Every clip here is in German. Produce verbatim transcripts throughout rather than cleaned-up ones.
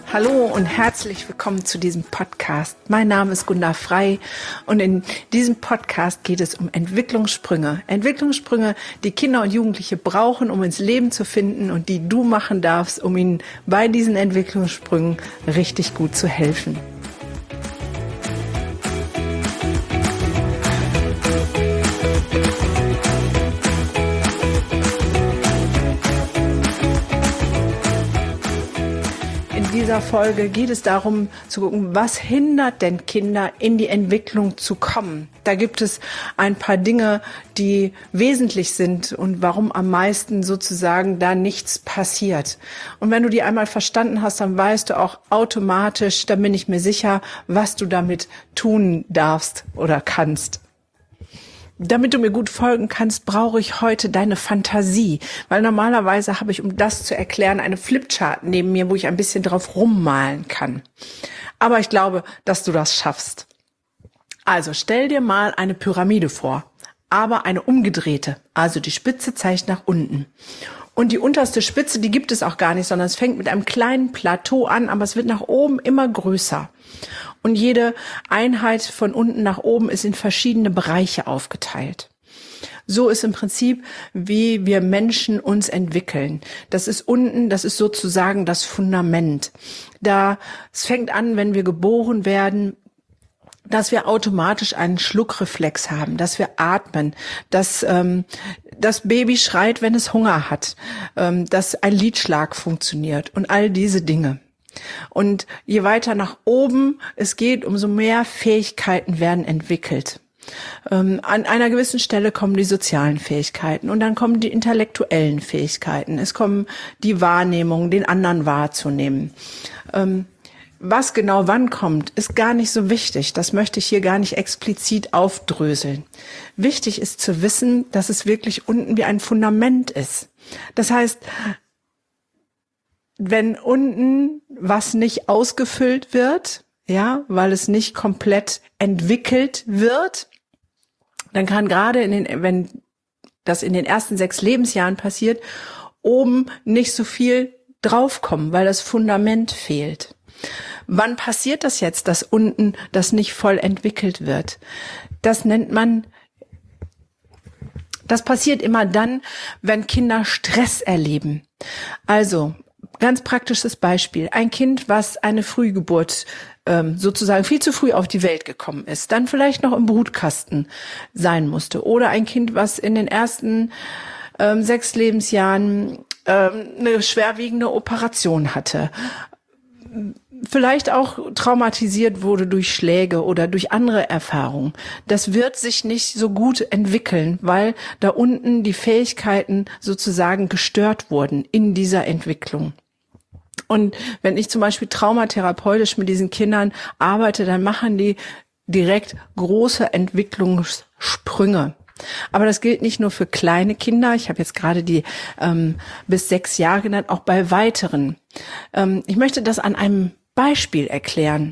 Hallo und herzlich willkommen zu diesem Podcast. Mein Name ist Gunda Frei und in diesem Podcast geht es um Entwicklungssprünge. Entwicklungssprünge, die Kinder und Jugendliche brauchen, um ins Leben zu finden und die du machen darfst, um ihnen bei diesen Entwicklungssprüngen richtig gut zu helfen. In dieser Folge geht es darum zu gucken, was hindert denn Kinder in die Entwicklung zu kommen. Da gibt es ein paar Dinge, die wesentlich sind und warum am meisten sozusagen da nichts passiert. Und wenn du die einmal verstanden hast, dann weißt du auch automatisch, da bin ich mir sicher, was du damit tun darfst oder kannst. Damit du mir gut folgen kannst, brauche ich heute deine Fantasie, weil normalerweise habe ich, um das zu erklären, eine Flipchart neben mir, wo ich ein bisschen drauf rummalen kann. Aber ich glaube, dass du das schaffst. Also stell dir mal eine Pyramide vor, aber eine umgedrehte, also die Spitze zeigt nach unten. Und die unterste Spitze, die gibt es auch gar nicht, sondern es fängt mit einem kleinen Plateau an, aber es wird nach oben immer größer. Und jede Einheit von unten nach oben ist in verschiedene Bereiche aufgeteilt. So ist im Prinzip, wie wir Menschen uns entwickeln. Das ist unten, das ist sozusagen das Fundament. Da, es fängt an, wenn wir geboren werden, dass wir automatisch einen Schluckreflex haben, dass wir atmen, dass ähm, das Baby schreit, wenn es Hunger hat, ähm, dass ein Lidschlag funktioniert und all diese Dinge. Und je weiter nach oben es geht, umso mehr Fähigkeiten werden entwickelt. Ähm, an einer gewissen Stelle kommen die sozialen Fähigkeiten und dann kommen die intellektuellen Fähigkeiten. Es kommen die Wahrnehmung, den anderen wahrzunehmen. Ähm, Was genau wann kommt, ist gar nicht so wichtig. Das möchte ich hier gar nicht explizit aufdröseln. Wichtig ist zu wissen, dass es wirklich unten wie ein Fundament ist. Das heißt, wenn unten was nicht ausgefüllt wird, ja, weil es nicht komplett entwickelt wird, dann kann gerade in den, wenn das in den ersten sechs Lebensjahren passiert, oben nicht so viel draufkommen, weil das Fundament fehlt. Wann passiert das jetzt, dass unten das nicht voll entwickelt wird? Das nennt man, das passiert immer dann, wenn Kinder Stress erleben. Also, ganz praktisches Beispiel. Ein Kind, was eine Frühgeburt ähm, sozusagen viel zu früh auf die Welt gekommen ist, dann vielleicht noch im Brutkasten sein musste. Oder ein Kind, was in den ersten ähm, sechs Lebensjahren ähm, eine schwerwiegende Operation hatte. Vielleicht auch traumatisiert wurde durch Schläge oder durch andere Erfahrungen. Das wird sich nicht so gut entwickeln, weil da unten die Fähigkeiten sozusagen gestört wurden in dieser Entwicklung. Und wenn ich zum Beispiel traumatherapeutisch mit diesen Kindern arbeite, dann machen die direkt große Entwicklungssprünge. Aber das gilt nicht nur für kleine Kinder. Ich habe jetzt gerade die ähm, bis sechs Jahre genannt, auch bei weiteren. Ähm, ich möchte das an einem Beispiel erklären.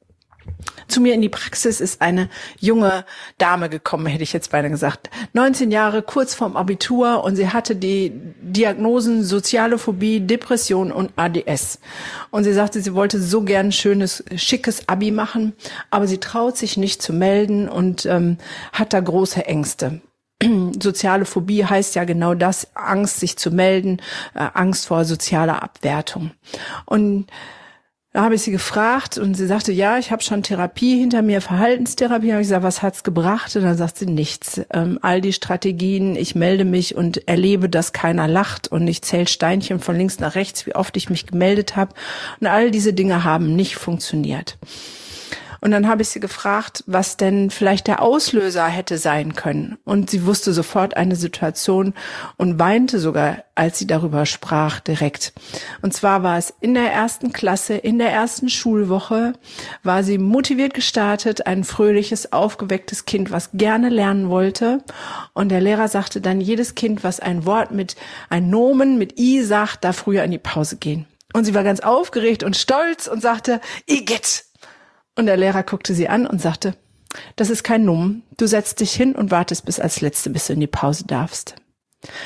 Zu mir in die Praxis ist eine junge Dame gekommen, hätte ich jetzt beinahe gesagt. neunzehn Jahre, kurz vorm Abitur, und sie hatte die Diagnosen soziale Phobie, Depression und A D S. Und sie sagte, sie wollte so gern ein schönes, schickes Abi machen, aber sie traut sich nicht zu melden und ähm, hat da große Ängste. Soziale Phobie heißt ja genau das, Angst, sich zu melden, äh, Angst vor sozialer Abwertung. Und da habe ich sie gefragt und sie sagte, ja, ich habe schon Therapie hinter mir, Verhaltenstherapie. Da habe ich gesagt, was hat's gebracht? Und dann sagt sie, nichts. Ähm, all die Strategien, ich melde mich und erlebe, dass keiner lacht und ich zähle Steinchen von links nach rechts, wie oft ich mich gemeldet habe. Und all diese Dinge haben nicht funktioniert. Und dann habe ich sie gefragt, was denn vielleicht der Auslöser hätte sein können. Und sie wusste sofort eine Situation und weinte sogar, als sie darüber sprach, direkt. Und zwar war es in der ersten Klasse, in der ersten Schulwoche, war sie motiviert gestartet, ein fröhliches, aufgewecktes Kind, was gerne lernen wollte. Und der Lehrer sagte dann, jedes Kind, was ein Wort mit, ein Nomen mit I sagt, darf früher in die Pause gehen. Und sie war ganz aufgeregt und stolz und sagte, Igitt. Und der Lehrer guckte sie an und sagte, das ist kein Nomen. Du setzt dich hin und wartest bis als Letzte, bis du in die Pause darfst.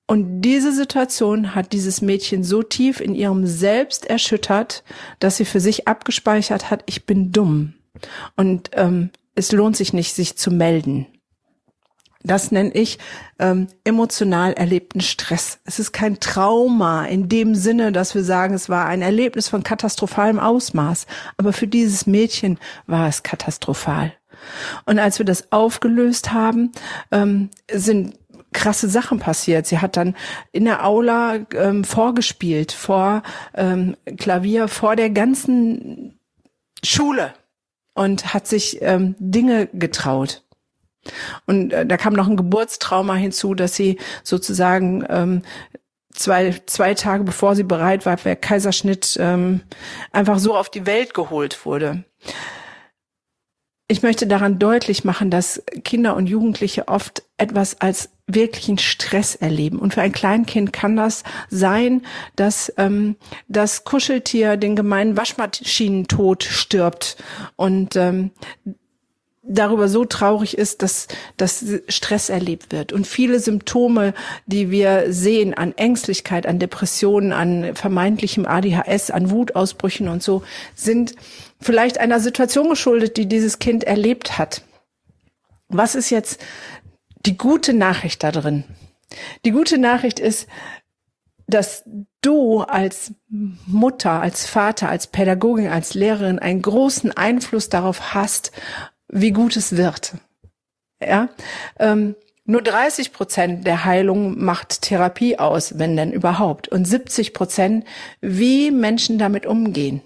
Und diese Situation hat dieses Mädchen so tief in ihrem Selbst erschüttert, dass sie für sich abgespeichert hat, ich bin dumm. Und ähm, es lohnt sich nicht, sich zu melden. Das nenne ich ähm, emotional erlebten Stress. Es ist kein Trauma in dem Sinne, dass wir sagen, es war ein Erlebnis von katastrophalem Ausmaß. Aber für dieses Mädchen war es katastrophal. Und als wir das aufgelöst haben, ähm, sind krasse Sachen passiert. Sie hat dann in der Aula ähm, vorgespielt, vor ähm, Klavier, vor der ganzen Schule und hat sich ähm, Dinge getraut. Und äh, da kam noch ein Geburtstrauma hinzu, dass sie sozusagen ähm, zwei zwei Tage bevor sie bereit war für den Kaiserschnitt ähm, einfach so auf die Welt geholt wurde. Ich möchte daran deutlich machen, dass Kinder und Jugendliche oft etwas als wirklichen Stress erleben. Und für ein Kleinkind kann das sein, dass ähm, das Kuscheltier den gemeinen Waschmaschinentod stirbt und ähm, darüber so traurig ist, dass, dass Stress erlebt wird. Und viele Symptome, die wir sehen an Ängstlichkeit, an Depressionen, an vermeintlichem A D H S, an Wutausbrüchen und so, sind vielleicht einer Situation geschuldet, die dieses Kind erlebt hat. Was ist jetzt die gute Nachricht da drin? Die gute Nachricht ist, dass du als Mutter, als Vater, als Pädagogin, als Lehrerin einen großen Einfluss darauf hast, wie gut es wird. Ja, ähm, nur dreißig Prozent der Heilung macht Therapie aus, wenn denn überhaupt. Und siebzig Prozent, wie Menschen damit umgehen.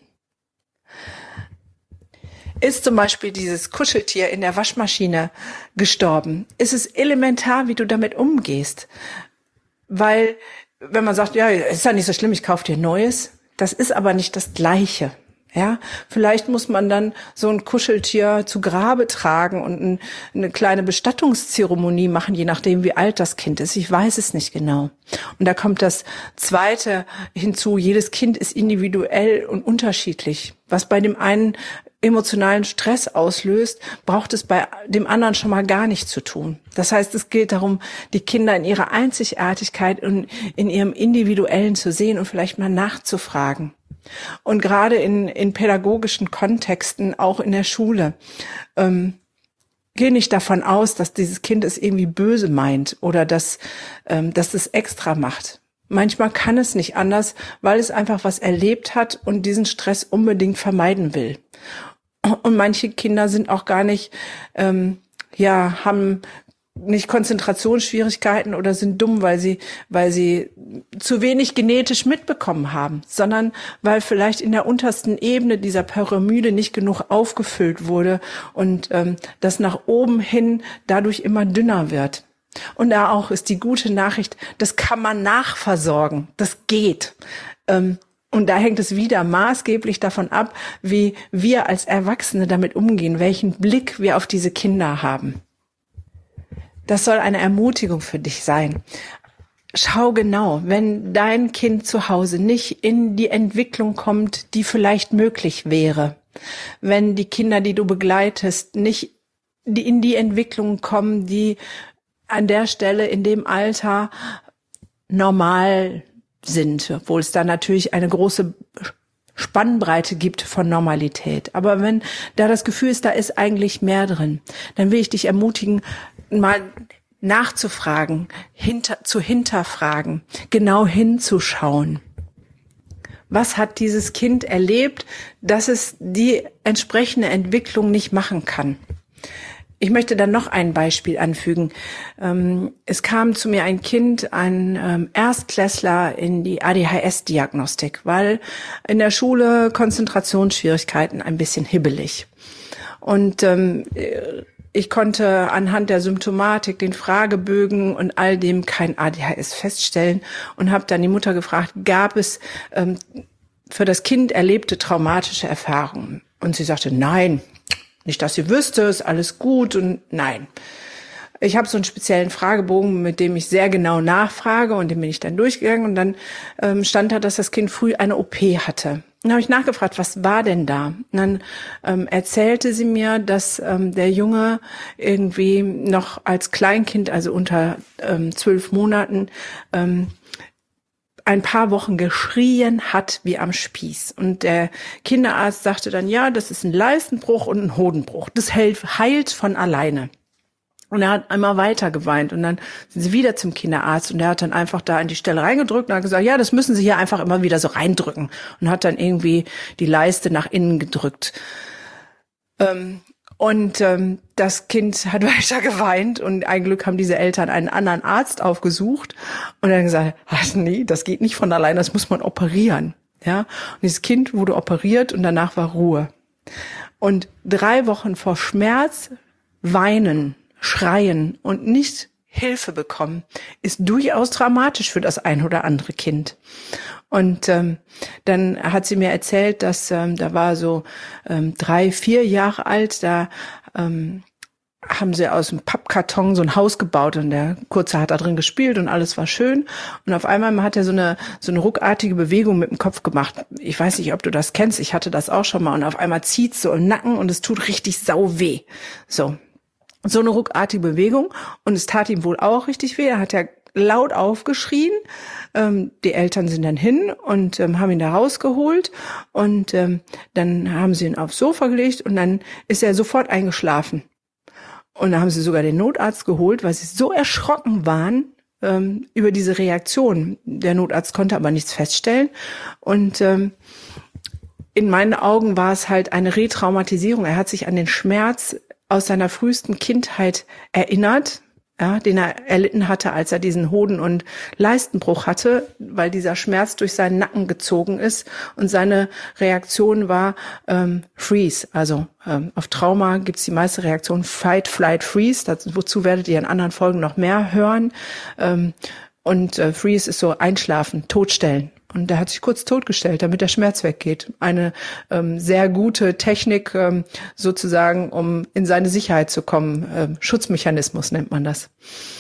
Ist zum Beispiel dieses Kuscheltier in der Waschmaschine gestorben, ist es elementar, wie du damit umgehst. Weil, wenn man sagt, ja, ist ja nicht so schlimm, ich kaufe dir Neues, das ist aber nicht das Gleiche. Ja, vielleicht muss man dann so ein Kuscheltier zu Grabe tragen und ein, eine kleine Bestattungszeremonie machen, je nachdem, wie alt das Kind ist. Ich weiß es nicht genau. Und da kommt das Zweite hinzu. Jedes Kind ist individuell und unterschiedlich. Was bei dem einen emotionalen Stress auslöst, braucht es bei dem anderen schon mal gar nicht zu tun. Das heißt, es gilt darum, die Kinder in ihrer Einzigartigkeit und in ihrem Individuellen zu sehen und vielleicht mal nachzufragen. Und gerade in, in pädagogischen Kontexten, auch in der Schule, ähm, geh nicht davon aus, dass dieses Kind es irgendwie böse meint oder dass, ähm, dass es extra macht. Manchmal kann es nicht anders, weil es einfach was erlebt hat und diesen Stress unbedingt vermeiden will. Und manche Kinder sind auch gar nicht, ähm, ja, haben nicht Konzentrationsschwierigkeiten oder sind dumm, weil sie, weil sie zu wenig genetisch mitbekommen haben, sondern weil vielleicht in der untersten Ebene dieser Pyramide nicht genug aufgefüllt wurde und ähm, das nach oben hin dadurch immer dünner wird. Und da auch ist die gute Nachricht, das kann man nachversorgen, das geht. Ähm, Und da hängt es wieder maßgeblich davon ab, wie wir als Erwachsene damit umgehen, welchen Blick wir auf diese Kinder haben. Das soll eine Ermutigung für dich sein. Schau genau, wenn dein Kind zu Hause nicht in die Entwicklung kommt, die vielleicht möglich wäre, wenn die Kinder, die du begleitest, nicht in die Entwicklung kommen, die an der Stelle in dem Alter normal sind, obwohl es da natürlich eine große Spannbreite gibt von Normalität. Aber wenn da das Gefühl ist, da ist eigentlich mehr drin, dann will ich dich ermutigen, mal nachzufragen, hinter, zu hinterfragen, genau hinzuschauen. Was hat dieses Kind erlebt, dass es die entsprechende Entwicklung nicht machen kann? Ich möchte dann noch ein Beispiel anfügen. Ähm, es kam zu mir ein Kind, ein ähm, Erstklässler in die A D H S-Diagnostik, weil in der Schule Konzentrationsschwierigkeiten, ein bisschen hibbelig. Und ähm, ich konnte anhand der Symptomatik, den Fragebögen und all dem kein A D H S feststellen und habe dann die Mutter gefragt, gab es ähm, für das Kind erlebte traumatische Erfahrungen? Und sie sagte, nein. Nicht, dass sie wüsste, ist alles gut und nein. Ich habe so einen speziellen Fragebogen, mit dem ich sehr genau nachfrage und den bin ich dann durchgegangen und dann ähm, stand da, dass das Kind früh eine O P hatte. Dann habe ich nachgefragt, was war denn da? Und dann ähm, erzählte sie mir, dass ähm, der Junge irgendwie noch als Kleinkind, also unter ähm, zwölf Monaten, ähm, ein paar Wochen geschrien hat wie am Spieß. Und der Kinderarzt sagte dann, ja, das ist ein Leistenbruch und ein Hodenbruch. Das heilt, heilt von alleine. Und er hat einmal weiter geweint und dann sind sie wieder zum Kinderarzt und er hat dann einfach da an die Stelle reingedrückt und hat gesagt, ja, das müssen Sie hier einfach immer wieder so reindrücken und hat dann irgendwie die Leiste nach innen gedrückt. Ähm, und ähm, das Kind hat weiter geweint und ein Glück haben diese Eltern einen anderen Arzt aufgesucht und dann gesagt, ach nee, das geht nicht von alleine, das muss man operieren. Ja, und dieses Kind wurde operiert und danach war Ruhe. Und drei Wochen vor Schmerz weinen, schreien und nicht Hilfe bekommen, ist durchaus dramatisch für das ein oder andere Kind. Und ähm, dann hat sie mir erzählt, dass ähm, da war so ähm, drei, vier Jahre alt, da ähm, haben sie aus dem Pappkarton so ein Haus gebaut und der Kurze hat da drin gespielt und alles war schön. Und auf einmal hat er so eine so eine ruckartige Bewegung mit dem Kopf gemacht. Ich weiß nicht, ob du das kennst, ich hatte das auch schon mal. Und auf einmal zieht's so im Nacken und es tut richtig sau weh. So. So eine ruckartige Bewegung und es tat ihm wohl auch richtig weh. Er hat ja laut aufgeschrien. Ähm, die Eltern sind dann hin und ähm, haben ihn da rausgeholt und ähm, dann haben sie ihn aufs Sofa gelegt und dann ist er sofort eingeschlafen. Und dann haben sie sogar den Notarzt geholt, weil sie so erschrocken waren ähm, über diese Reaktion. Der Notarzt konnte aber nichts feststellen und ähm, in meinen Augen war es halt eine Retraumatisierung. Er hat sich an den Schmerz aus seiner frühesten Kindheit erinnert, ja, den er erlitten hatte, als er diesen Hoden- und Leistenbruch hatte, weil dieser Schmerz durch seinen Nacken gezogen ist und seine Reaktion war ähm, Freeze. Also ähm, auf Trauma gibt's die meiste Reaktion Fight, Flight, Freeze. Dazu, wozu werdet ihr in anderen Folgen noch mehr hören. Ähm, und äh, Freeze ist so Einschlafen, Totstellen. Und der hat sich kurz totgestellt, damit der Schmerz weggeht. Eine ähm, sehr gute Technik ähm, sozusagen, um in seine Sicherheit zu kommen. Ähm, Schutzmechanismus nennt man das.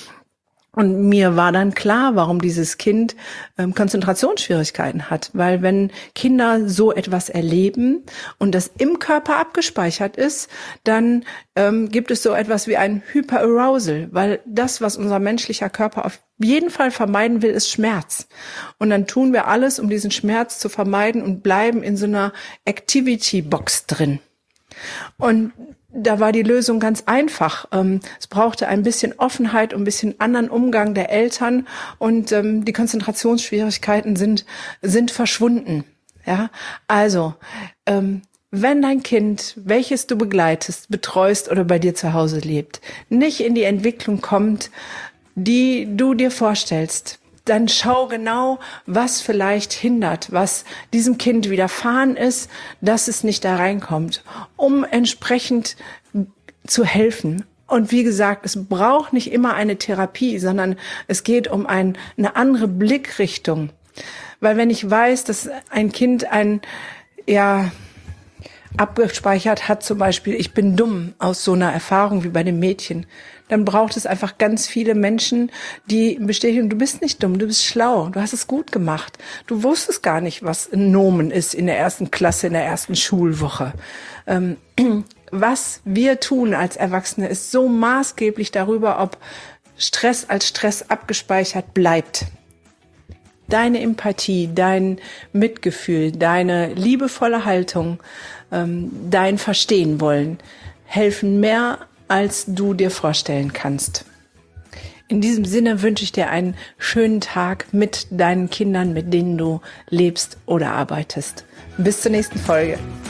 Und mir war dann klar, warum dieses Kind ähm, Konzentrationsschwierigkeiten hat. Weil wenn Kinder so etwas erleben und das im Körper abgespeichert ist, dann ähm, gibt es so etwas wie ein Hyperarousal. Weil das, was unser menschlicher Körper auf jeden Fall vermeiden will, ist Schmerz. Und dann tun wir alles, um diesen Schmerz zu vermeiden und bleiben in so einer Activity-Box drin. Und da war die Lösung ganz einfach. Ähm, es brauchte ein bisschen Offenheit und ein bisschen anderen Umgang der Eltern und ähm, die Konzentrationsschwierigkeiten sind sind verschwunden. Ja, also ähm, wenn dein Kind, welches du begleitest, betreust oder bei dir zu Hause lebt, nicht in die Entwicklung kommt, die du dir vorstellst, dann schau genau, was vielleicht hindert, was diesem Kind widerfahren ist, dass es nicht da reinkommt, um entsprechend zu helfen. Und wie gesagt, es braucht nicht immer eine Therapie, sondern es geht um ein, eine andere Blickrichtung. Weil wenn ich weiß, dass ein Kind ein, ja, abgespeichert hat, zum Beispiel, ich bin dumm aus so einer Erfahrung wie bei dem Mädchen, dann braucht es einfach ganz viele Menschen, die bestätigen, du bist nicht dumm, du bist schlau, du hast es gut gemacht. Du wusstest gar nicht, was ein Nomen ist in der ersten Klasse, in der ersten Schulwoche. Ähm, was wir tun als Erwachsene ist so maßgeblich darüber, ob Stress als Stress abgespeichert bleibt. Deine Empathie, dein Mitgefühl, deine liebevolle Haltung, ähm, dein Verstehen wollen, helfen mehr, als du dir vorstellen kannst. In diesem Sinne wünsche ich dir einen schönen Tag mit deinen Kindern, mit denen du lebst oder arbeitest. Bis zur nächsten Folge.